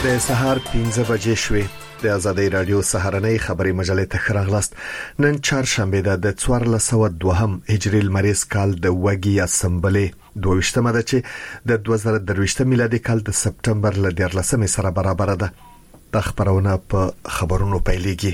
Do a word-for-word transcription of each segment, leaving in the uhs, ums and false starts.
د سهار پنځه بجې شوې. د آزادۍ رادیو سهارنۍ خبري مجلې ته خراغلاست. نن چهارشنبه ده د څوارلس سوه دوهم هجري لمریز کال د وګي اسمبلې دوه ده چې د دوه زره درویشت میلادي کال د سپټمبر ل دیارلسمې سره برابر ده. د خبرونه په خبرونو پیلېږي.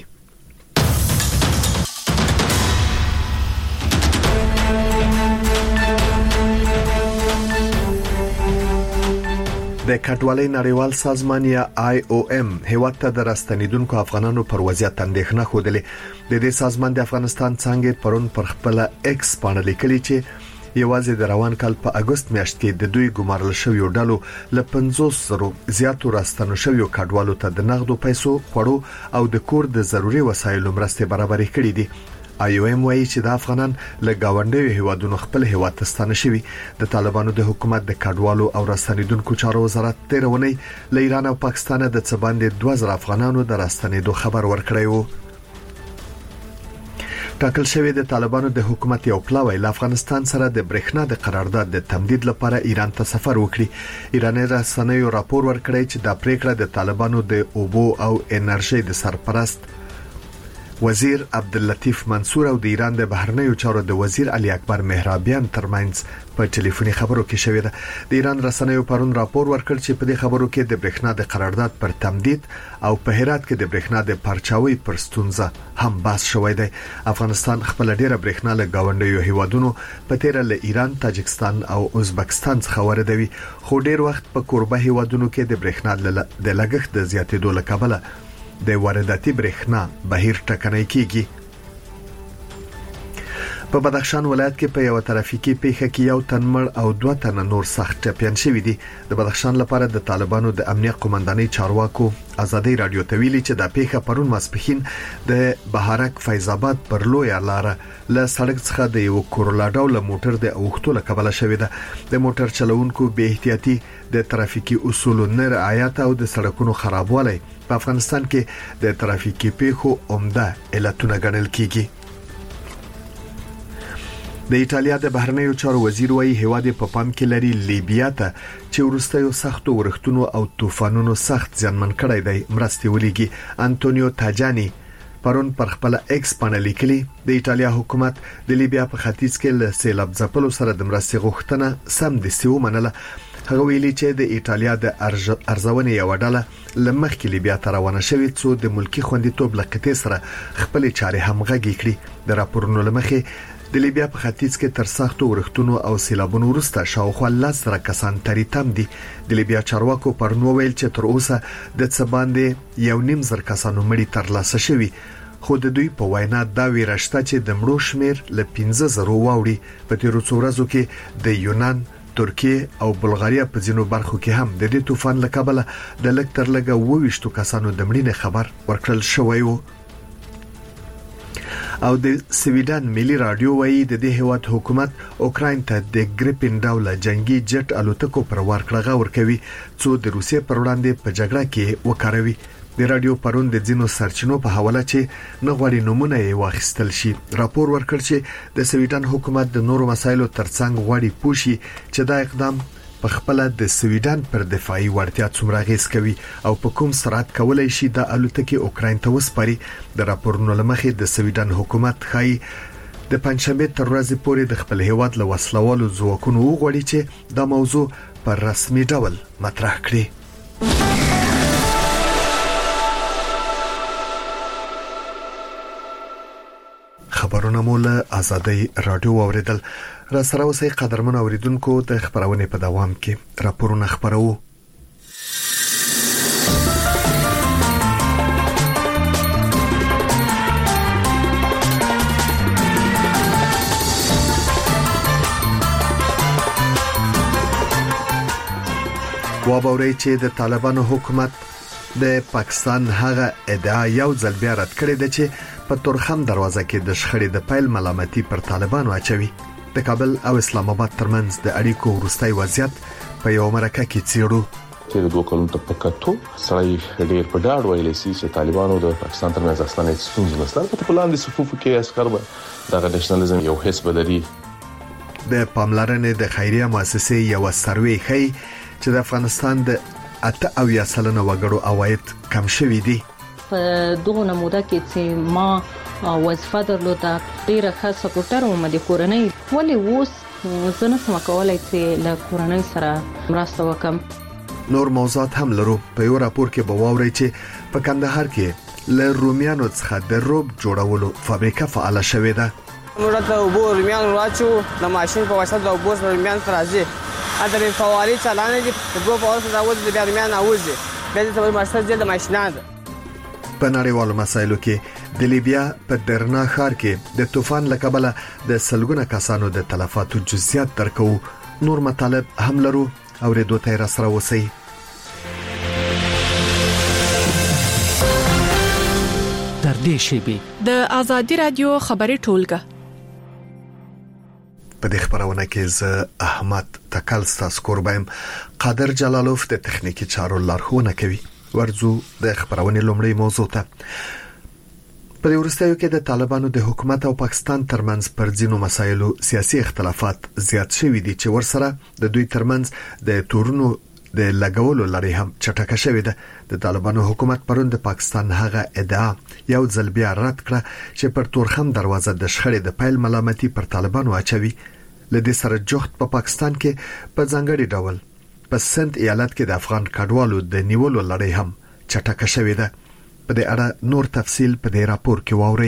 د کډوالۍ نړیوال سازمان یا آی او ام هیواد ته د راستنیدونکو افغانانو پر وضعیت اندېښنه خوده. د دې سازمان د افغانستان څنګه پرون پر خپل ایکس باندې لیکلي چې یوازې د روان کال په اگست میاشت کې د دوی ګمارل شویو ډلو ل پنځوس زره زیاتو راستنو شویو کډوالو ته د نغدو پیسو خوړو او د کور د ضروري وسایلو مرستې برابرې کړې دي. آی او ام وايي چې د افغانان له گاونډیو هیوادونو خپل هیواد ته ستانه شوي. د طالبانو د حکومت د کډوالو او راستنیدونکو چارو وزارت تیرونی له ایران او پاکستان د څه باندې دوه زره افغانانو د راستنیدو خبر ورکړی وو. ټاکل شوی د طالبانو د حکومت یو پلاوی له افغانستان سره د برېښنا د قرارداد د تمدید لپاره ایران ته سفر وکړي. ایراني رسنیو راپور ورکړی چې دا پریکړه د طالبانو د اوبو او انرژي د سرپرست وزیر عبداللطیف منصور او د ایران د بهرنیو چارو د وزیر علي اکبر مهرابیان ترمنځ په ټلیفوني خبرو کې شوې ده. د ایران رسنیو پرون راپور ورکړ چې په دې خبرو کې د برېښنا د قرارداد پر تمدید او په هرات کې د برېښنا د پرچاوي پر ستونزه هم بحث شوی دی. افغانستان خپل ډیره برېښنا له گاونډیو هیوادونو په تیر له ایران، تاجکستان او ازبکستان څخه واردوي، خو ډیر وخت په کوربه هیوادونو کې د برېښنا د لګښت د زیاتېدو لکبله د وارداتي برېښنا بهیر ټکنی کیږي. په بدخشان ولایت کې په یو ترافیکي پیښه کې یو تن مړ او دوه تن نور سخت ټپيان شوي دي. د بدخشان لپاره د طالبانو د امنیت قومندانۍ چارواکو آزادۍ رادیو ته ویلي چې د پیښه پرون ماسپښین د بهارک فیض آباد پر لوی لار له سړک څخه د یو کورولا ډول موټر د اوښتو لکبله شوې ده. د موټر چلوونکو بې احتیاطي، د ترافیکي اصولو نه رعایت او د سړکونو خرابوالی په افغانستان کې د ترافیکي پیښو عمده علتونه ګڼل کیږي. د ایتالیا د بهرنیو چارو وزیر وايي هیواد په پام کې لري لیبیا ته چې ورستیو سختو ورښتونو او طوفانونو سخت ځانمن کړی دی مرستې ولېږي. انټونیو تاجانی پرون پر خپل ایکس باندې لیکلي د ایتالیا حکومت د لیبیا په ختیځ کې له سیلاب ځپلو سره د مرستې غوښتنه سم دستي ومنله. هغه ویلي چې د ایتالیا د ارزونې یو ډله لمخکې لیبیا ته روانه شوې څو د ملکی خوندیتوب لقطې سره خپل چارې همغږي کړي. د راپورونو لمخې د لیبیا په ختیځ کې تر سختو ورښتونو او سیلابونو وروسته شاوخوا لس زره کسان تریتم دي. د لیبیا چارواکو پرون ویل چې تر اوسه د څه باندې یو نیم زر کسانو مړي ترلاسه شوي، خو د دوی په وینا دا ویره شته چې د مړو شمیر له پنځه زره واوړي. په تیرو څو ورځو کې د یونان، ترکیه او بلغاریا په ځینو برخو کې هم د دې طوفان له کبله د لږ تر لږه اووه ویشت کسانو د مړینې خبر ورکړل شوی و. او د سویډن ملي رادیو وايي د دې هیواد حکومت اوکراین ته د ګریپین ډول جنگي جټ الوتکو پر ورکړه ورکوي څو د روسیې پر وړاندې په جګړه کې وکاروي. د رادیو پرون د ځینو سرچینو په حواله چې نه غواړي نمونه یې واخیستل شي راپور ورکړ چې د سویډن حکومت د نورو مسایلو ترڅنګ غواړي پوښي چې دا اقدام په خپل د سویډن پر دفاعي وړتیا څومره غیس کوي او په کوم سرعت کولای شي د الوتکې اوکراین ته وسپاري. د راپورونو لمخې د سویډن حکومت خای د پنځشنبه تر ورځې پورې د خپل هیواد له وسلوالو ځواکونو وغوړي چې دا موضوع پر رسمي ډول مطرح کړي. خبرونه مول آزادۍ رادیو اوریدل. را سره اوسئ قدرمن اوریدونکو د خبرونه په دوام کې راپورونه خبرو. وابوري چې د طالبانو حکومت د پاکستان هغه ادعا یو ځل بیا رد کړې ده چې په تورخم دروازه کې د شخړې د پیل ملامتي پر طالبانو اچوي. د کابل او اسلام آباد ترمنځ د اړیکو وروستي وضعیت په یو مرکه کې څیړو. چې دوه کلونو ته پکاتو سړی ډېر په ډاډ ویلي چې طالبانو د پاکستان ترمنځ اصلا هیڅ ستونزه نشته. په پلاندې صفوف کې عسكر به د نېشنلزم یو حزب لري. د پاملرنې د خیریه مؤسسې یو سروې ښيي چې د افغانستان د اته اویا سلنه وګړو عواید کم شوي دي. په دغه نموده کې چې ما وظیفه درلوده ډیره ښه سپورټر وم د کورنۍ، ولې اوس زه نشم کولی چې له کورنۍ سره مرسته وکړم. نور موضوعات هم لرو. په یو راپور کې به واورئ چې په کندهار کې له رومیانو څخه د روب جوړولو فابریکه فعاله شوې ده. موږ ته وبو رومیان راچو د ماشين په واسطه د وبو رومیان راځي اته په فواري چلانه دي په دوه په واسطه راوځي د رومیان اوځي به د ماشين د ماشينانه. په نړیوالو مسایلو کې د لیبیا په درنا ښار کې د طوفان له کبله د سلګونه کسانو د تلفاتو جزئیات درکو. نور مطالب هم لرو او ریډیو ته را سره وسی. در دې شیبه د ازادي رادیو خبري ټولګه په دې خبرونه کې زه احمد تکل ستاسو قربایم. قادر جلالوف د تخنیکی چارو لارښوونه کوي. ورځو د خبرونه لومړی موضوع ته. په ورستیو کې د طالبانو د حکومت او پاکستان ترمنځ پر ځینو مسایلو سیاسي اختلافات زیات شوي دي چې ورسره د دوی ترمنځ د تورونو د لګولو لري هم چټکه شوې ده. د طالبانو حکومت پرون د پاکستان هغه ادعا یو ځل بیا رد کړه چې پر تورخم دروازه د شخړې د پیل ملامتي پر طالبانو اچوي. لدې سره جوخت په پاکستان کې په ځانګړي ډول په سند ایالت کې د افغان کډوالو د نیولو لړۍ هم چټکه شوې ده. په دې اړه نور تفصيل په دې راپور کې واورئ.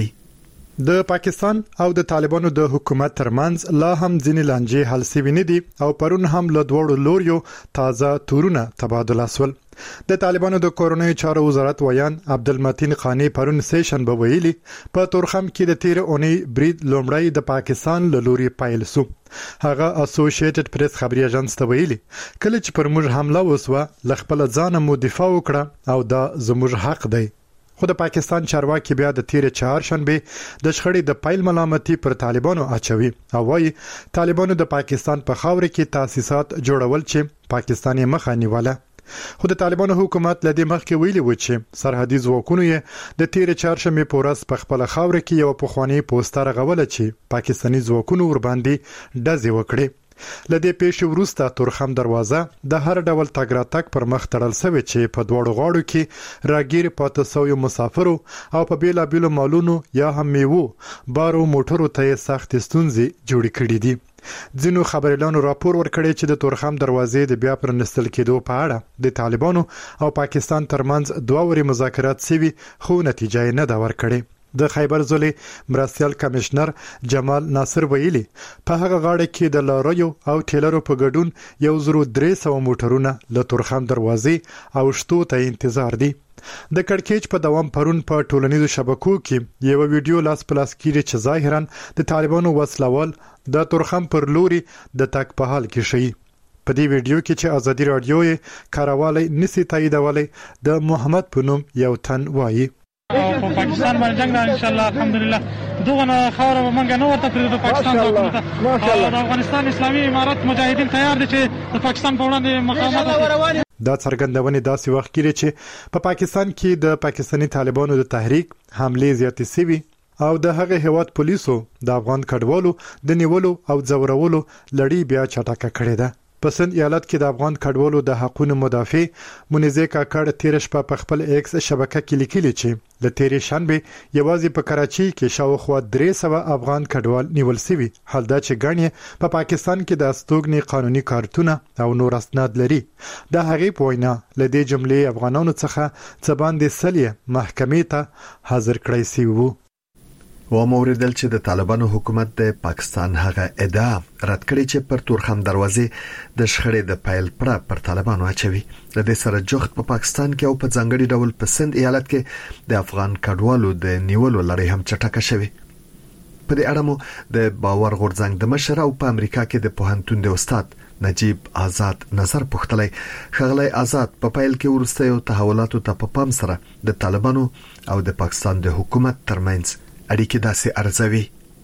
د پاکستان او د طالبانو د حکومت ترمنځ لا هم ځینې لانجې حل شوي نه دي او پرون هم له دوړو لوریو تازه تورونه تبادله شول. د طالبانو د کورونی چارو وزارت ویان عبدالمتین خانی پرون سیشن به ویلي په تورخم کې د تیر اونۍ برید لومړی د پاکستان له لوري پایل شو. هغه اسوسییټډ پریس خبري اژانس ته ویلي کله چې پر موږ حمله وسوه لخپل ځان مو دفاع وکړه او دا زموږ حق دی. خو د پاکستان چارواکي بیا د تیر چهارشنبه د شخړې د پیل ملامتي پر طالبانو اچوي او وايي طالبانو د پاکستان په خاور کې تاسیسات جوړول چې پاکستاني مخه نیوله. خو د طالبانو حکومت لدې مخکې ویلي و چې سرحدي ځواکونو یې د تیر چهارشنبه پورس په خپل خاور کې یو پخوانی پوسټر غوله چې پاکستاني ځواکونو ور باندې ډزې وکړي. لدې پیښې وروسته تورخم دروازه د هر ډول تګ راتګ پر مخ تړل شوې چې په دوړو غاړو کې راګیر پاتې شوی مسافرو او په بیلا بیلو مالونو یا هم میوو بارو موټرو ته سخت ستونزې جوړې کړې دي. ځینو خبريالانو راپور ورکړی چې د تورخم دروازې د بیا پرانستل کېدو په اړه د طالبانو او پاکستان ترمنځ دوه وري مذاکرات شوي خو نتیجه نه دا ورکړي. د خیبر ضلع مرستيال کمشنر جمال ناصر ویلي په هغه غاړه کې د لاریو او ټیلرو په ګډون یو زرو درې سوه موټرونه له تورخم دروازې او شتو ته انتظار دي. د کړکېچ په دوام پرون په ټولنیزو شبکو کې یو ویډیو لاس پلاس کیږي چې ظاهرا د طالبانو وسلوال د تورخم پر لوري د تک په حال کې شي. په دې ویډیو کې چې ازادي رادیو یې کاروالی نسی تاییدولې د محمد پونم یو تن وایي په پاکستان باندې جنگ ان شاء الله الحمدلله دغه خاور منګ نه ورته پر د پاکستان حکومت او د افغانستان اسلامي امارات مجاهدین تیار دي چې د پاکستان په وړاندې مقاومت وکړي. دا څرګندونه داسې وخت کې چې په پاکستان کې د پاکستاني طالبانو د تحریک حمله زیاتې شوي او د هغه هیواد پولیسو د افغان کډوالو د نیولو او ځورولو لړۍ بیا چټکه کړې ده. په سند ایالت کې د افغان کډوالو د حقوقو مدافع منیزه کاکړ تیر شپه په خپل ایکس شبکه کې لیکلي چې د تیرې شنبه یوازې په کراچي کې شاوخوا درې سوه افغان کډوال نیول شوي. حال دا چې ګڼي په پاکستان کې د استوګنې قانوني کارتونه او نور اسناد لري. د هغې په وینا لدې جملې افغانانو څخه څه باندې سلیه محکمې ته حاضر کړی شوی وو. و موردل چې د طالبانو حکومت د پاکستان هغه ادعا رد کړي چې پر تورخم دروازې د شخړې د پیل پر پر طالبانو اچوي. د دې سره جوخت په پاکستان کې او په ځانګړي ډول په سند ایالت کې د افغان کډوالو د نیولو لړۍ هم چټکه شوه. په دې اړه مو د باور غورځنګ د مشر او په امریکا کې د پوهنتون د استاد نجیب آزاد نظر پوښتلی. خغلی آزاد په پیل کې ورستیو تحولاتو ته په پام سره د طالبانو او د پاکستان د حکومت ترمنځ اړیکې داسې ارزوي.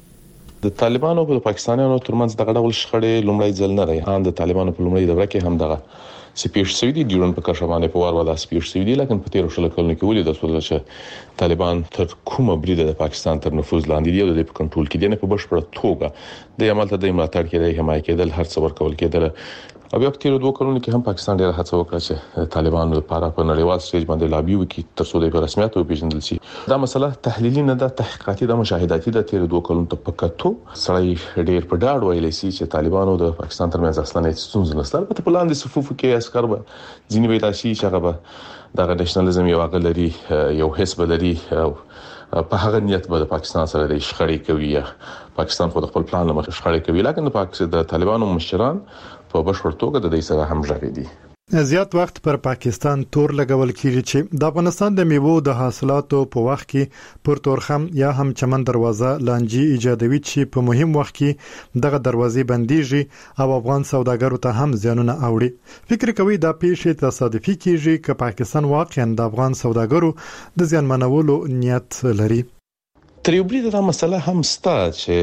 د طالبانو په پاکستانیانو ترمنځ دغه ډول شخړې لومړی ځل نه دی. ان د طالبانو په لومړی دوره کې هم دغه سپیش سوي دي ډیورن په کشمانه په وار ولا سپیش سوي دي، لکه په تیر شل کلونو کې ولې د څه چې طالبان تر کومه برید د پاکستان تر نفوذ لاندې دی او د په کنټرول کې دي نه په بشپړه توګه د عمل ته د ملاتړ کې د حمایت کېدل هر څه ورکول کېدل او بیا په تیر دوه کلونو کې هم پاکستان ډېر هڅه وکړه چې طالبانو لپاره په نړیوال سټیج باندې لابي وکړي تر څو د رسمیت وپیژندل شي. دا مسله تحلیلي نه ده، تحقیقاتي ده، مشاهداتي ده. تیر دوه کلونو ته پکاتو سړی ډېر په ډاډ ویلی سي چې طالبانو د پاکستان ترمنځ اصلا هیڅ ستونزه نشته. په پلان د صفوفو کې عسكر به ځینې وي تاسو چې هغه د نېشنلزم یو غلري یو حزب لري او په هغه نیت به د پاکستان سره د شخړې کوي یا پاکستان خو د خپل پلان لمخې شخړې کوي، لکه د پاکستان د طالبانو مشران په بشپړ توګه د دې سره همغږي دي. زیات وخت پر پاکستان تور لګول کیږي چې د افغانستان د میوو د حاصلاتو په وخت کې پر تورخم یا هم چمن دروازه لانجی ایجادوي چې په مهم وخت کې دغه دروازې بنديږي او افغان سوداګرو ته هم زیانونه اوړي. فکر کوي دا پیښه تصادفي کیږي چې پاکستان واقعا د افغان سوداګرو د زیان منولو نیت لري. تر یو بریده دا مسله هم ستا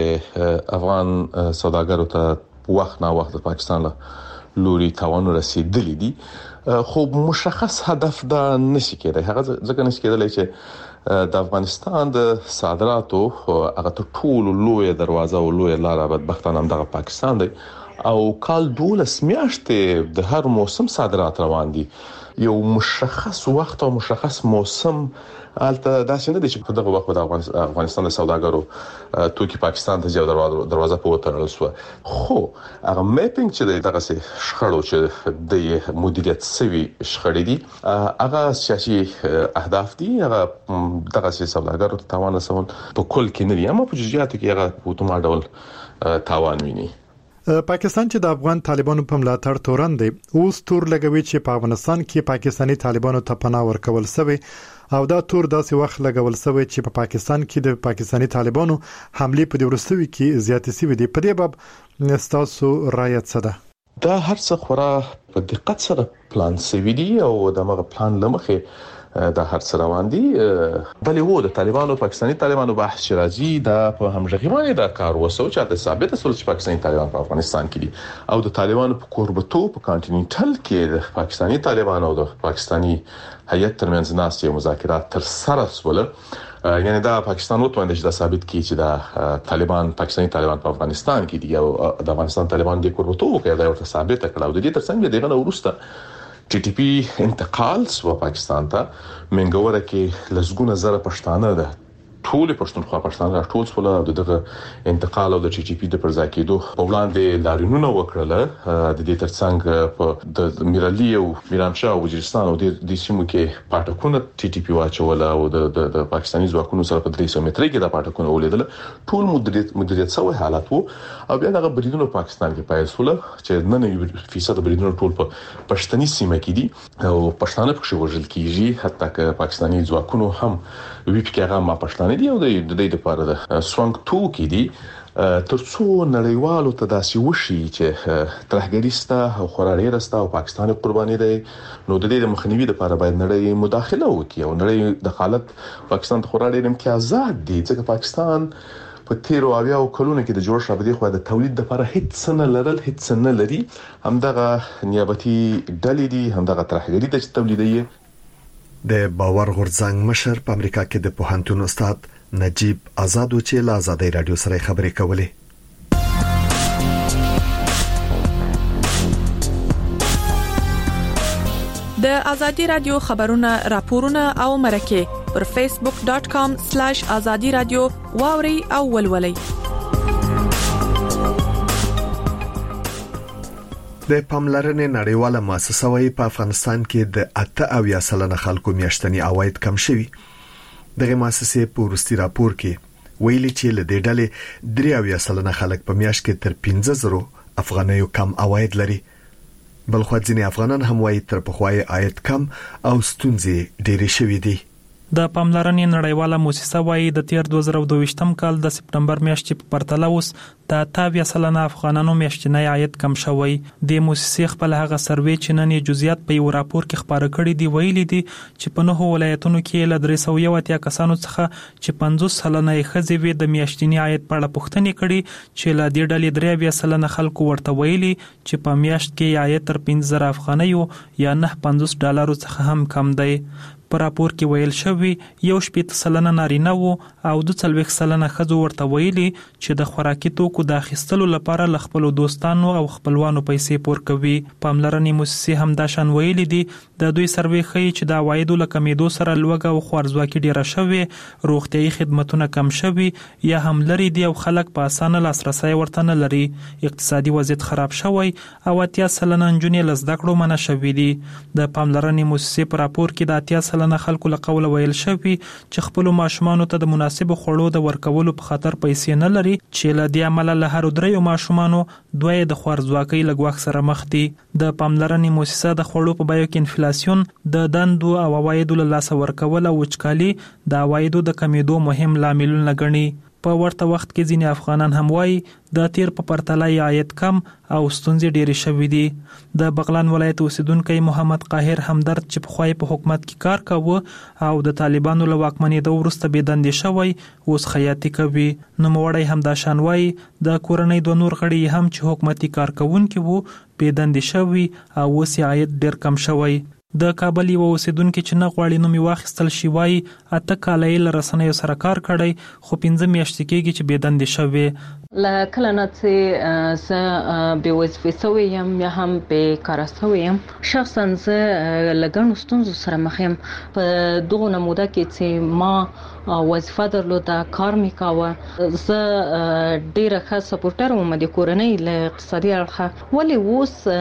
چې افغان سوداګرو ته وخت نه وخت د پاکستان له لوري تاوان رسیدلی دي، خو مشخص هدف دا نشي کېدای. هغه ځکه نشي کېدای چې د افغانستان د صادراتو هغه ټول لوی دروازه او لوی لار بدبختانه هم د پاکستان دی او کال دولس میاشتې د هر موسم صادرات روان دي. یو مشخص وخت او مشخص موسم البته دا څنګه د چې په دغه وخت د افغانستان د سوداګرو توکي پاکستان ته جو دروازه په وترل شو، خو هغه میپینګ چې دغه څه شخړو چې د مدیریت سوي شخړې دي هغه سیاسي اهداف دي، هغه دغه څه سوداګرو ته تاوان رسول په کل کې نه دي، اما په جزئیاتو کې هغه په اتومات ډول تاوان ویني. پاکستان چې د افغان طالبانو په ملاتړ تورن دی اوس تور لګوي چې په افغانستان کې پاکستاني طالبانو ته پناه ورکول شوی او دا تور داسې وخت لګول شوی چې په پاکستان کې د پاکستاني طالبانو حمله په دې ورستوي کې زیاتې شوې دي. په دې باب تاسو رایه څه ده؟ دا هر څه خورا په دقت سره پلان شوی دی او دغه پلان لمخې دا هر څه روان دي. بلې وو د طالبانو پاکستاني طالبانو بحث شرازي دا په همغږي باندې دا کار وسو چې د ثابت اصل چې پاکستاني طالبان په افغانستان کې دي او د طالبانو په کوربتو په کانټیننټل کې د پاکستاني طالبانو او د پاکستاني هیئت ترمنځ ناستې مذاکرات تر سره شول. یعنی دا پاکستان وتوانید چې دا ثابت کړي چې دا طالبان پاکستاني طالبان په افغانستان کې دي او د افغانستان طالبان د کوربتو کې دا ورته ثابت کړه او د دې ترڅنګ دغه ورسته ټي ټي پی انتقال سو پاکستان ته منګوره کې لزګونه زره پښتانه ده ټول پښتونخوا پښتانه ټول سول دغه انتقال او د ټي ټي پی د پرځای کېدو په وړاندې لارینونه وکړل. د دې ترڅنګ په د میرالي او میرانشاه او وزیرستان او د سیمو کې پټکونه ټي ټي پی واچول او د د پاکستاني ځواکونو سره په درې سوه متري کې د پټکونه ولیدل. ټول مدیریت مدیریت سوی حالت وو او بیا دغه بریدونو پاکستان کې پای سول چې نن یو فیصد بریدونو ټول په پښتني سیمه کې دي او پښتانه پکې وژل کیږي، حتی که پاکستاني ځواکونو هم وی پی کې هغه ما پښتانه دي او د دې لپاره د سوانګ تو کې دي ترڅو نړیوالو ته داسې وشي چې ترهګریستا او خورارېرستا او پاکستاني قرباني دی، نو د دې مخنیوي لپاره باید نړۍ مداخله وکړي او نړۍ د حالت پاکستان ته خورارېر امتیازات دي ځکه پاکستان په تیرو اویا او کلونو کې د جوړ شابدي خو د تولید لپاره هیڅ نه لرل هیڅ نه لري، همدغه نیابتي ډلې دي، همدغه ترهګری د تولیدي. د باور غورځنګ مشر په امریکا کې د پوهنتون استاد نجیب آزاد چې له آزادۍ رادیو سره خبرې کولې. د آزادۍ رادیو خبرونه راپورونه او مرکه پر فیسبوک ډاټ کام سلیش آزادۍ رادیو واوري او ولولي. د پاملرنې نړیواله مؤسسه وايي په افغانستان کې د اته اویا سلنه خلکو میاشتنی عواید کم شوي. دغه مؤسسې په ورستي راپور کې ویلي چې له دې ډلې درې اویا سلنه خلک په میاشت کې تر پنځه زره افغانیو کم عواید لري. بل خو ځینې افغانان هم وايي تر پخوای عاید کم او ستونزې ډېرې شوې دي. د پاملرنې نړیواله مؤسسه وايي د تیر دوه زره دوه ویشتم کال د سپتمبر میاشتې په پرتله اوس د اته سلنه افغانانو میاشتنی عاید کم شوی. د مؤسسې خپل هغه سروې چې نن یې جزئیات په یو راپور کې خبره کړې دي ویلي دي چې په نهو ولایتونو کې له درې سوه یو اتیا کسانو څخه چې پنځوس سلنه یې ښځې وې د میاشتنی عاید په اړه پوښتنې کړې چې له دې ډلې درې اویا سلنه خلکو ورته ویلي چې په میاشت کې عاید تر پنځه زره افغانیو یا نه پنځوس ډالرو څخه هم کم دی. په راپور کې ویل شوی یو شپږ سلنه نارینه وو او دوه څلوېښت سلنه ښځو ورته ویلي چې د خوراکي توکو د اخیستلو لپاره له خپلو دوستانو او خپلوانو پیسې پور کوي. پاملرنې موسسې هم دا شان ویلي دي د دوی سروې ښیي چې د عوایدو له کمیدو سره لوږه او خوارځواکي ډیره شوې، روغتیايي خدمتونه کم شوي یا هم لري دي او خلک په اسانه لاسرسی ورته نه لري. اقتصادي وضعیت خراب شوی او اتیا سلنه نجونې له زده کړو منع شوي دي. د پاملرنې موسسې په راپور کې د اتیا سلنه خلکو له قوله ویل شوي چې خپلو ماشومانو ته د مناسبو خوړو د ورکولو په خاطر پیسې نه لري، چې له دې امله له هر دریو ماشومانو دوه د خوارځواکۍ له ګواښ سره مخ دي. د پاملرنې موسسه د خوړو په بیو کې انفلاسیون، د دندو او عوایدو له لاسه ورکول او وچکالي د عوایدو د کمیدو مهم لاملونه ګڼي. په ورته وخت کې ځینې افغانان هم وایي د تیر په پرتله عاید کم او ستونزې ډېرې شوې دي. د بغلان ولایت اوسیدونکی محمد قاهر همدرد چې پخوای په حکومت کې کار کاوه او د طالبانو له واکمنېدو وروسته بېدندې شوی، اوس خیاطي کوي. نوموړی هم دا شان وایي د کورنۍ دوه نور غړي هم چې حکومتي کارکوونکي وو بېدندې شوي او اوس یې عاید ډېر کم شوی. د کابل یو اوسیدونکي چې نه غواړي نوم یې واخیستل شي وایي اته کاله یې له رسنیو سره کار کړی، خو پنځه میاشتې کېږي چې بېدندې شوې. له کله نه چې زه بې وظیفې شوې یم یا هم بېکاره شوې یم، شخصا زه له ګڼو ستونزو سره مخ یم. په دغه موده کې چې ما وظیفه درلوده، کار مې کاوه، زه ډېره ښه سپورټر وم د کورنۍ له اقتصادي اړخه، ولې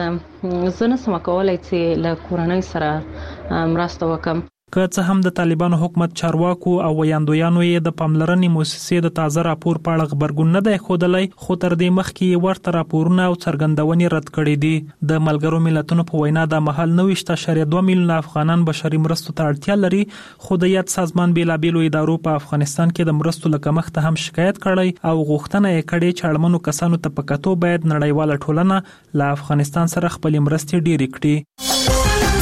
اوس زه نشم کولی چې له کورنۍ سره مرسته وکړم. که څه هم د طالبانو حکومت چارواکو او ویاندویانو یې د پاملرنې موسسې د تازه راپور په اړه غبرګون نه دی ښودلی، خو تر دې مخکې یې ورته راپورونه او څرګندونې رد کړي دي. د ملګرو ملتونو په وینا دا مهال نوي اشاریه دوه میلیونه افغانان بشري مرستو ته اړتیا لري، خو د یاد سازمان بېلابېلو ادارو په افغانستان کې د مرستو له کمښته هم شکایت کړی او غوښتنه یې کړې چې اړمنو کسانو ته په کتو باید نړیواله ټولنه له افغانستان سره خپلې مرستې ډېرې کړي.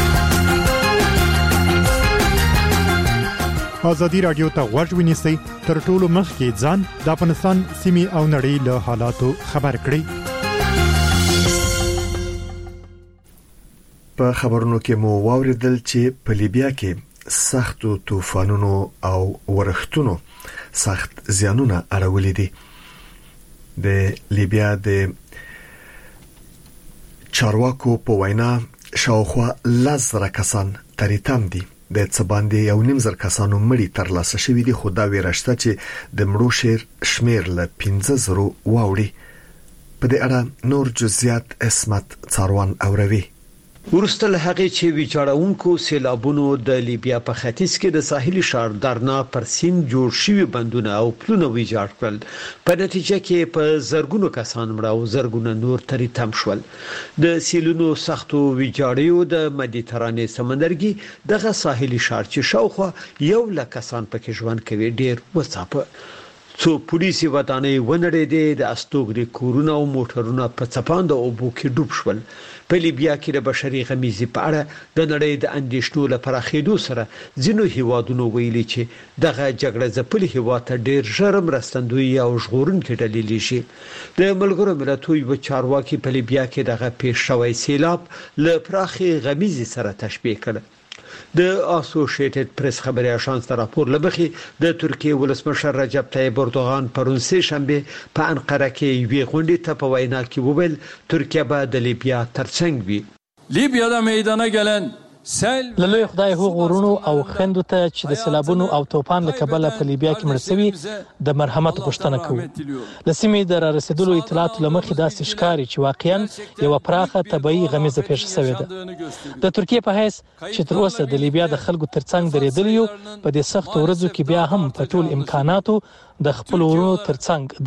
ازادي راډیو ته غوږ ونیسئ، تر ټولو مخکې ځان د افغانستان سیمې او نړۍ له حالاتو خبر کړئ. په خبرونو کې مو واوریدل چې په لیبیا کې سختو طوفانونو او ورښتونو سخت زیانونه اړولې دي. د لیبیا د چارواکو په وینا شاوخوا لس زره کسان تریتم دي. د څه باندې یو نیم زر کسانو مړي تر لاسه شوي دي، خو دا ویره شته چې د مړو شمیر شمیر له پنځه زرو واوړي. په دې اړه نور جزئیات اسمت څاروان اوروي. ورسته له هغه چې ویجاړونکو سیلابونو د لیبیا په ختیځ کې د ساحلي ښار درنا پر سیند جوړ شوي بندونه او پلونه ویجاړ کړل. په نتیجه کې په زرګونو کسان مړه او زرګونه نور تریتم شول. د سیلونو سختو ویجاړیو د مدیترانې سمندرګي دغه ساحلي ښار چې شاوخوا یو لک کسان پکې ژوند کوي ډیر وڅاپه. څو پولیسي ودانۍ ونړېدې، د استوګنې کورونه او موټرونه په څپاند اوبو کې ډوب شول. په لیبیا کې د بشري غمیزې په اړه د نړۍ د اندېښنو لپاره خېدو سره ځینو هیوادونو ویلي چې دغه جګړه ځپلي هیواد ته ډېر ژر مرستندوی او ژغورونکي ډلې لشي. د ملګرو ملتونو یو چارواکي په لیبیا کې دغه پیښ شوی سیلاب له پراخي غمیزې سره تشبیه کړ. د اسوسییټډ پریس خبري اژانس راپور لبخي د ترکیه ولسمشر رجب طیب اردوغان پرون سه شنبه په انقره کې وی غونډې ته په وینا کې وویل ترکیه به د لیبیا ترڅنګ وي. لیبیادا میدانه گلن لوی خدای هغو غرونو او خندو ته چې د سیلابونو او توپان له کبله په لیبیا کې مړ شوي د مرحمت غوښتنه کوو. له سیمې د رارسېدلو اطلاعاتو له مخې داسې ښکاري چې واقعا یوه پراخه طبیعي غمیزه پیښه شوې ده. د ترکیې په حیث چې تر اوسه د لیبیا د خلکو ترڅنګ درېدلي یو، په دې سختو ورځو کې بیا هم په ټول امکاناتو د خپلو ورونو ترڅنګ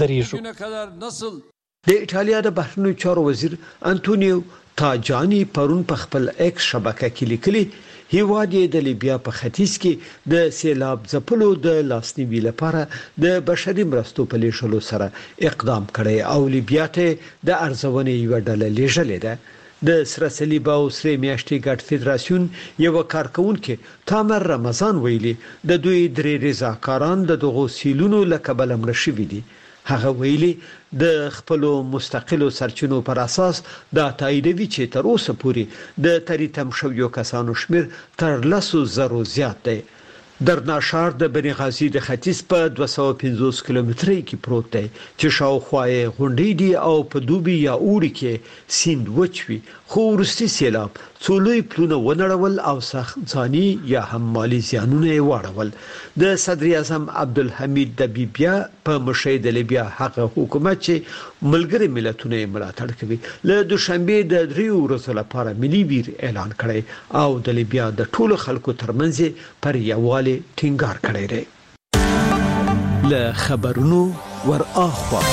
درېږو. د ایټالیا د بهرنیو چارو وزیر انټونیو تاجانی پرون په خپل ایکس شبکه کې لیکلي هیواد د لیبیا په ختیځ کې د سیلاب ځپلو د لاسنیوي لپاره د بشري مرستو په لیږلو سره اقدام کړی او لیبیا ته د ارزونې یو ډله لیږلې ده. د سره صلیب او سره میاشتې ګډ فدراسیون یو کارکونکو تامر رمضان ویلي د دوی درې رضاکاران د دغو سیلونو له کبله مړ شوي دي. هغه ویلي د خپل مستقلو سرچینو پر اساس دا تاییدوي چې تر اوسه پورې د تریتم شویو کسانو شمیر تر لسو زرو زیات دی. درنا ښار د بني غازي د ختیځ په دوه سوه پنځوس کیلومترۍ کې پروت دی چې شاوخوا یې غونډۍ دي او په دوبي یا اوړي کې سیند وچ وي، خو وروستي سیلاب څو لوی پلونه ونړول او سخت ځاني یا هم مالي زیانونه یې واړول. د صدر اعظم عبدالحمید دبیبیا په مشرۍ د لیبیا هغه حکومت چې ملګری ملتونه یې ملاتړ کوي له دوشنبه د دریو ورځو لپاره ملي ویر اعلان کړی او د لیبیا د ټولو خلکو ترمنځ پر یووالي ټینګار کړی دی. له خبرونو ور اخوا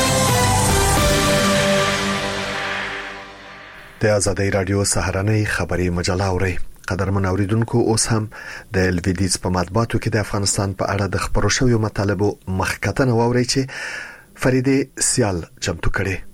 د آزادۍ رادیو سهارنۍ خبري مجله اوري. قدرمن اوریدونکو، اوس هم د الویدیز په مطبوعاتو کې د افغانستان په اړه د خبرو شویو مطالبو مخکتنه واوري چې فریده سیال چمتو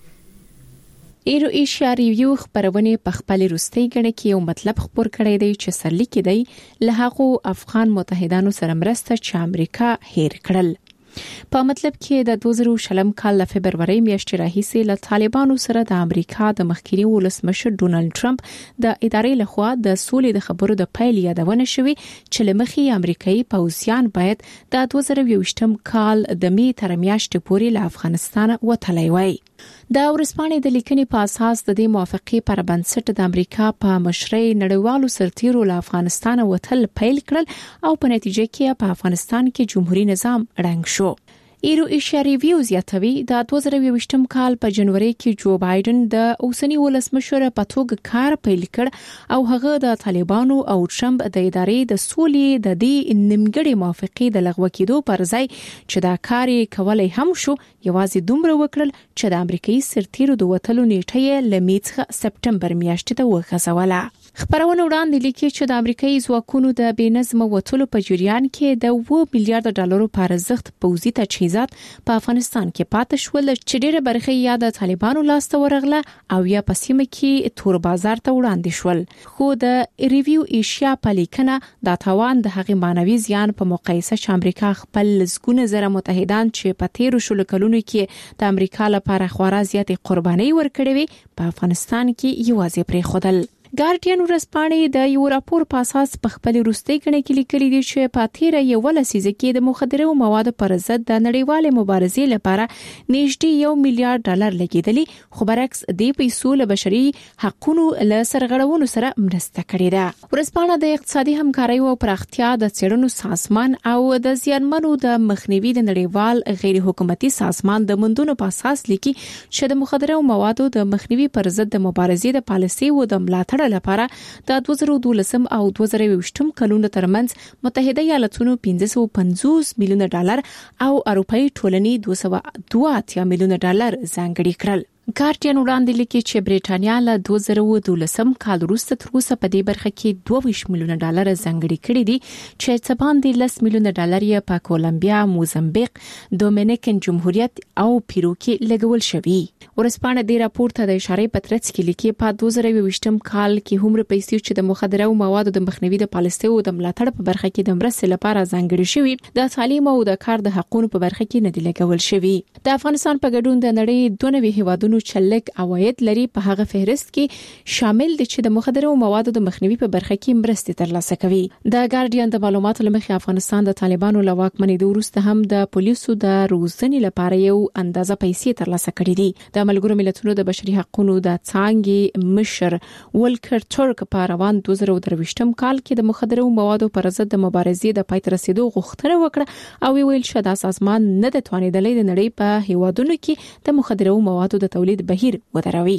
کړي. ایرو ایشیا ریویو خبرونه په خپل روستي غړي کې یو مطلب خبر کړی دی چې سرلیک دی له هغه افغان متحدانو سره مرسته چې امریکا هیر کړل. په مطلب کې د دوه زره شلم کال له فبرवरी میاشتې راهیسې له طالبانو سره د امریکا د مخکینی ولسمشر ډونالد ټرمپ د ادارې لخوا د سولې د خبرو د پیل یادونه شوې چې لمخي امریکایي پوځیان باید د دوه زره یوویشتم کال د می تر میاشتې پورې له افغانستان وتلی وای. د ورسپانې د لیکنې په اساس د دې موافقې پر بنسټ د امریکا په مشرۍ نړیوالو سرتیرو له افغانستان وتل پیل کړل او په نتیجه کې په افغانستان کې جمهوریت نظام ړنګ شو. ایرو ایشیا ریویو زیاتوي د دوه زره یوویشتم کال په جنوري کې جو بایدن د اوسنی ولسمشر په توګه کار پیل کړ او هغه د طالبانو او ټرمپ د ادارې د سولې د دې نیمګړې موافقې د لغوه کېدو پر ځای چې دا کار کولای هم شو یوازې دومره وکړل چې د امریکایي سرتیرو د وټلو نیټه لمیڅه سپټمبر میاشتې ته وغځوله. خبرونه وړاندې لیکي چې د امریکایي ځواکونو د بېنظمه وټلو په جریان کې د اوه میلیارډ ډالرو په ارزښت پوځي تجهیزات په افغانستان کې پاتې شول چې ډېره برخه یا د طالبانو لاسته ورغله او یا په سیمه کې تور بازار ته وړاندې شول. خو د ریویو ایشیا په لیکنه دا تاوان د هغې مانوي زیان په مقایسه چې امریکا خپل لسګونه زره متحدان چې په تیرو شلو کلونو کې د امریکا لپاره خورا زیاتې قرباني ورکړې وي په افغانستان کې یوازې پرېښودل. ګارډین ورځپاڼې د یو راپور په اساس په خپل روستي غړي کې لیکلي دي چې په تیر یو لسیزه کې د مخدره موادو پر ضد د نړیوال مبارزې لپاره نږدې یو میلیارډ ډالر لګیدلي، خو برعکس د پیسو له بشري حقوقو له سرغړونو سره مرسته کړې ده. ورځپاڼه د اقتصادي همکارۍ او پراختیا د څېړنو سازمان او د زیانمنو د مخنیوي د نړیوال غیر حکومتي سازمان د مندونو په اساس لیکي چې د مخدره موادو د مخنیوي پر ضد د مبارزې د پالیسي او د ملاتړ لپاره د دوه زره دولسم او دوه زره یوویشتم کلونو ترمنځ متحده ایالاتونو پنځه سوه پنځوس میلیونه ډالر او اروپאי ټولنې دوه سوه دوه اتیا میلیونه ډالر ځانګړي کړل. ګارډین وړاندې لیکي چې بریټانیا له دوه زره دولسم کال وروسته تر اوسه په دې برخه کې دوه ویشت میلیونه ډالر ځانګړي کړي دي چې څه باندې لس میلیونه ډالر یې په کولمبیا، موزمبیق، دومینیکن جمهوریت او پیرو کې لګول شوي. ورسپانه د راپور ته د اشاره په ترڅ کې لیکي په دوه زره یوویشتم کال کې هم پیسې چې د مخدره موادو د مخنیوي د پالیسي او د ملاتړ په برخه کې د مرستې لپاره ځانګړي شوي د تعلیم او د کار د حقوقو په برخه کې نه دي لګول شوي. د افغانستان په ګډون د نړۍ دوه نوي هیوادونو چلک عواید لري په هغه فهرست کې شامل دي چې د مخدره موادو د مخنیوي په برخه کې مرستې ترلاسه کوي. د ګارډین د معلوماتو لمخې افغانستان د طالبانو له واکمنۍ وروسته هم د پولیسو د روزنې لپاره یو اندازه پیسې ترلاسه کړې دي. د ملګرو ملتونو د بشري حقوقو د څانګې مشر ولکر ترک په روان دوه زره درویشتم کال کې د مخدره موادو پر ضد د مبارزې د پای ته رسیدو غوښتنه وکړه او ویل چې دا سازمان نه د توانیدلې د نړۍ په هیوادونو کې د مخدره موادو د تولید بهیر ودروي.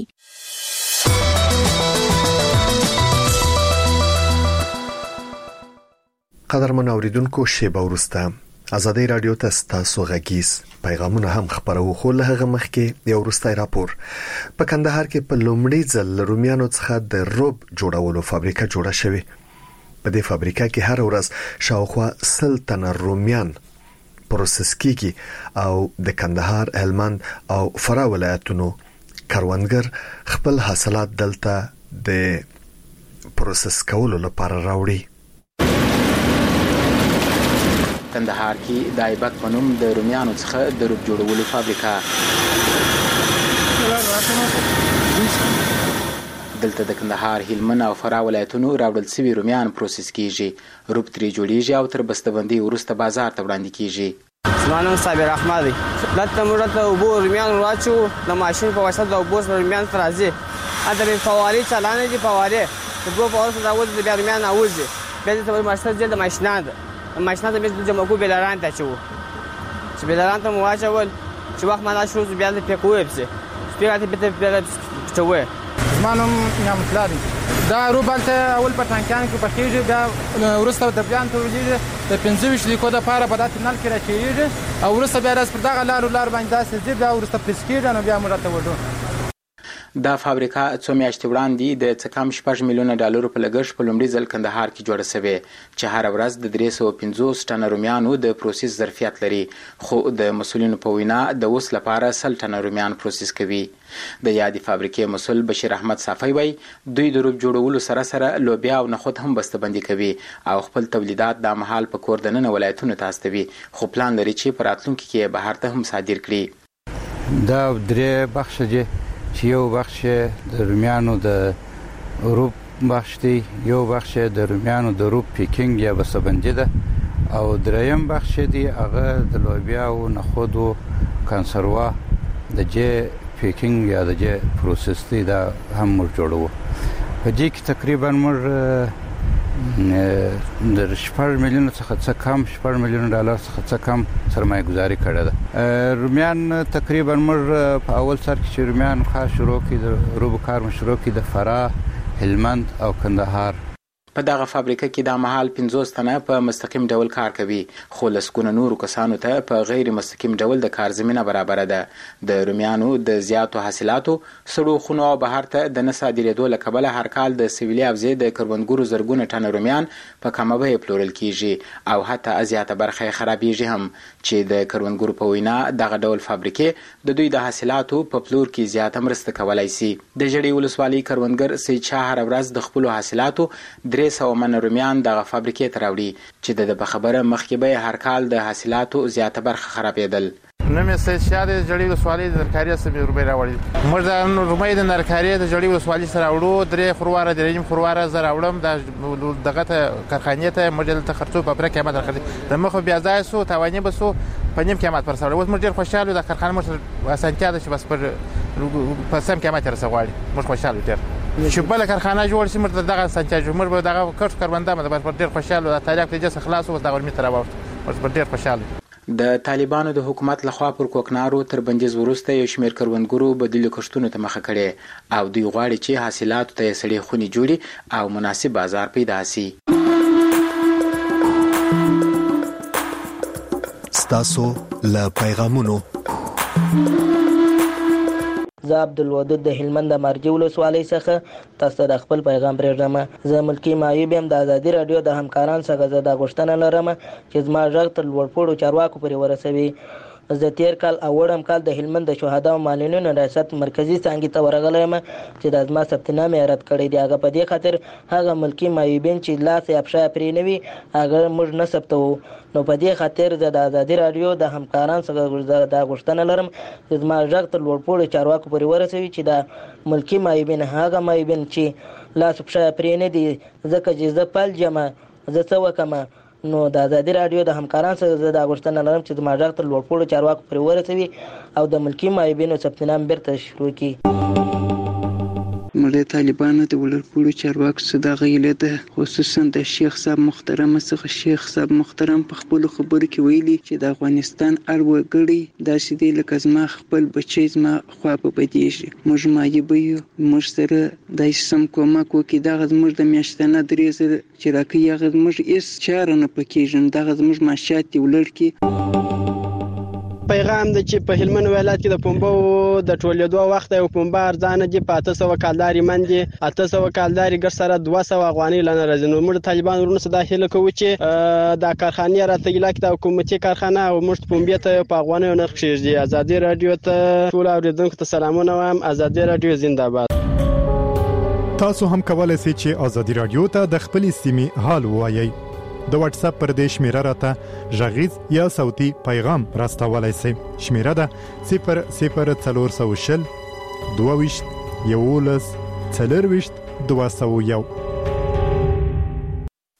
قدرمن اوریدونکو، شیبه وروسته آزادۍ رادیو ته ستاسو غږیز پیغامونه هم خبرو خو له هغه مخکې یو وروستی راپور. په کندهار کې په لومړي ځل رومیانو څخه د روب جوړولو فابریکه جوړه شوې. په دې فابریکه کې هر ورځ شاوخوا سل تنه رومیان پروسس کیږي او د کندهار، هلمند او فراه ولایتونو کروندګر خپل حاصلات دلته د پروسس کولو لپاره راوړي. کندهار کې د ایبک په نوم د رومیانو څخه د روپ جوړولو فابریکه دلته د کندهار، هلمند او فراه ولایتونو راوړل شوي رومیان پروسس کیږي. روپ ترې جوړیږي او تر بسته‌بندۍ وروسته بازار ته وړاندې کیږي. زما نوم صابر احمد دی. دلته موږ ته اوبه رومیان واچو د ماشین په واسطه د اوبو سره رومیان ته راځي. هلته مې فوارې چالانې دي، فوارې د اوبو په واسطه راوځي، بیا رومیان راوځي، بیا دلته به ماشین ځي د ماشینان د ماشینان ته مې جمع کوو، بیلران ته اچوو. چې بیلران ته مو واچول چې وخت معنا شو بیا دلته پېکوو یې پسې سپېږه ته بېرته بیا پټوو. زما نوم نعمت الله دی. دا روب هلته اول په ټانکیانو کې پخېږي، بیا وروسته د بیان تولیږي، د پنځه ویشت لیکو دپاره په دا تونل کې راچېږي او وروسته بیا راس پر دغه لارو لار باندې داسې ځي، بیا وروسته پریس کېږي، نو بیا موږ راته وړو. دا فابریکه څو میاشتې وړاندې د څه کم شپږ میلیونه ډالرو په لګښت په لومړي ځل کندهار کې جوړه شوې، چې هره ورځ د درې سوه پنځوس ټنه رومیانو د پروسس ظرفیت لري، خو د مسؤلینو په وینا د اوس لپاره سل ټنه رومیان پروسس کوي. د یادې فابریکې مسؤل بشیر احمد صافی وایي دوی د روپ جوړولو سره سره لوبیا او نخود هم بسته‌بندي کوي او خپل تولیدات د مهال په کور دننه ولایتونو ته استوي، خو پلان لري چې په راتلونکي کې بهر ته هم صادر کړي. دا درې بخش دي چې یو بخش د رومیانو د روپ بخش دی، یو بخش د رومیانو د روپ پیکینګ یا بسته‌بندي ده، او دریم بخش دی هغه د لوبیا او نخودو کنسروا د جې پیکینګ یا د جې پروسس دی، دا هم موږ جوړوو. په دې کې تقریبا موږ د شپږ میلیونو څخه څه کم شپږ میلیونو ډالر څخه څه کم سرمایه گذاري کړې ده. رومیان تقریبا موږ په اول سر کې چې رومیان کار شروع کړي د روب کار شروع کړي د فراه، هلمند او کندهار. په دغه فابریکه کې د مهال پنځوس تنه په مستقیم ډول کار کوي، خو لسګونه نورو کسانو ته په غیر مستقیم ډول د کار زمینه برابره ده. د رومیانو د زیاتو حاصلاتو سړو خونو او بهر ته د نه صادرېدو له کبله هر کال د سویلي حوزې د کروندګرو زرګونه ټنه رومیان په کمه بیه پلورل کیږي او حتی زیاته برخه یې خرابېږي هم، چې د کروندګرو په وینا دغه ډول فابریکې د دوی د حاصلاتو په پلور کې زیاته مرسته کولی سي. د ژړۍ ولسوالۍ کروندګر سید شاه هره ورځ د خپلو حاصلاتو درې سوه منه رومیان دغه فابریکې ته راوړي، چې د په خبره مخکې به هر کال د حاصلاتو زیاته برخه خرابېدل. نوم یې سید شاه دی، د ژړۍ ولسوالۍ د نرکاري څخه مې رومۍ راوړي. موږ د رومۍ د نرکاري د ژړۍ ولسوالۍ څخه راوړو، درې خرواره درې نیم خرواره زه راوړم دغه ته کارخانې ته. موږ دلته خرڅو په پوره قیمت راخلي، د مخه بیا ځای سو تاواني به سو په نیم قیمت پر سره. اوس موږ ډېر خوشحاله یو، د کارخانه موږ اسانتیا ده چې بس پر په سم قیمت یې رسغواړي. موږ خوشحاله یو ډېر چې بله کارخانه جوړ شي، موږ دغه اسانتیا جوړ موږ به دغه کټ کاربنده مده پر ډېر خوشحاله د تاریخ ته جس خلاص او دغه ورمې تر واوښت. موږ پر ډېر خوشحاله. د طالبانو د حکومت لخوا پر کوکنارو تر بندیز وروسته یو شمېر کروندګرو بدیلو کښتونو ته مخه کړې او دوی غواړي چې حاصلاتو ته یې سړې خونې جوړي او مناسب بازار پیدا سي. ستاسو له پیغامونو زه عبدالودود د هلمند د مارجې ولسوالۍ څخه تاسو د خپل پیغام پرېږدم. زه ملکي معیوب یم. د ازادي راډیو د همکارانو څخه زه دا غوښتنه لرم چې زما غږ تر لوړپوړو چارواکو پورې ورسوي. زه تیر کال او وړم کال د هلمند د شهدا او معلولینو ریاست مرکزی څانګې ته ورغلی یم چې د زما ثبتنامې یې رد کړی دی. هغه په دې خاطر هغه ملکي معیوبین چې لاس یې افشا پرې نه وي هغه موږ نه ثبتوو. نو په دې خاطر زه د ازادي راډیو د همکارانو څخه دا غوښتنه لرم چې زما غږ تر لوړپوړو چارواکو پورې ورسوي چې د ملکي معیوبین هغه معیوبین چې لاس افشا پرې نه دي، ځکه چې زه فلج یم، زه څه وکړم. نو د ازادي راډیو د همکارانو څخه زه دا غوښتنه لرم چې زما غږ تر لوړپوړو چارواکو پورې ورسوي او د ملکي معیوبینو ثبتنام بیرته شروع کړي. مړه طالبانو د ولرپوړو چارواکو څخه دا غیله ده، خصوصا د شیخ صاحب محترم څخه. شیخ صاحب محترم په خپل خبرو کې ویلي چې د افغانستان هر وګړی داسې دی لکه زما خپل بچی زما خوا په بدیږي. موږ معیوب یو، موږ سره داسې سم کومک وکړي. دغه زموږ د میاشتنه درې زره چې راکوي هغه زموږ هېڅ چاره نه پکېږي، دغه زموږ معاشات دې ولړ کړي. پیغام د چې په هلمند ولایت کې د پنبو د ټولېدو وخت یو پنبه ارزانه دي، په اته سوه کالداري من دي، اته سوه کالداري ګټ سره دوه سوه افغانۍ لا نه راځي. نو موږ د طالبانو وروڼو څخه دا هیله کوو چې دا کارخانې راته ایله کړي، د حکومتي کارخانه او موږ پنبې ته په افغانیو نرخ کېږدي. ازادي راډیو ته ټولو اورېدونکو ته سلامونه وایم. ازادي راډیو زنده باد. تاسو هم کولای شئ چې ازادي راډیو ته د خپلې سیمې حال ووایئ. د واتس اپ پر دې شمیره راته ژغیز یا صوتي پیغام راستولای شئ. شمیره ده صفر صفر څلور سوه شل دوه ویشت یولس څلور ویشت دوه سوه یو.